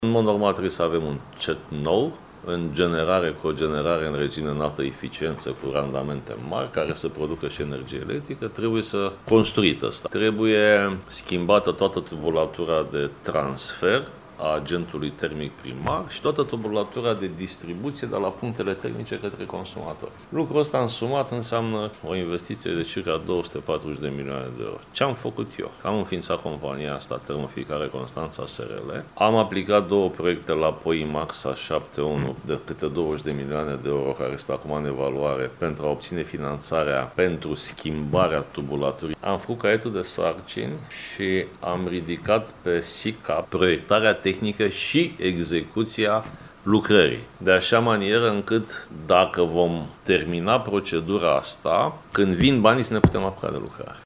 În mod normal trebuie să avem un CET nou, în generare, cogenerare în regim de înaltă eficiență cu randamente mari, care să producă și energie electrică, trebuie să construită asta. Trebuie schimbată toată tubulatura de transfer a agentului termic primar și toată tubulatura de distribuție de la punctele termice către consumator. Lucrul ăsta însumat înseamnă o investiție de circa 240 de milioane de euro. Ce am făcut eu? Am înființat compania asta Termoficare Constanța SRL. Am aplicat 2 proiecte la Poimaxa 71 de câte 20 de milioane de euro, care este acum în evaluare, pentru a obține finanțarea pentru schimbarea tubulaturii. Am făcut caietul de sarcini și am ridicat pe SICAP proiectarea tehnică și execuția lucrării. De așa manieră încât dacă vom termina procedura asta, când vin banii să ne putem apuca de lucrare.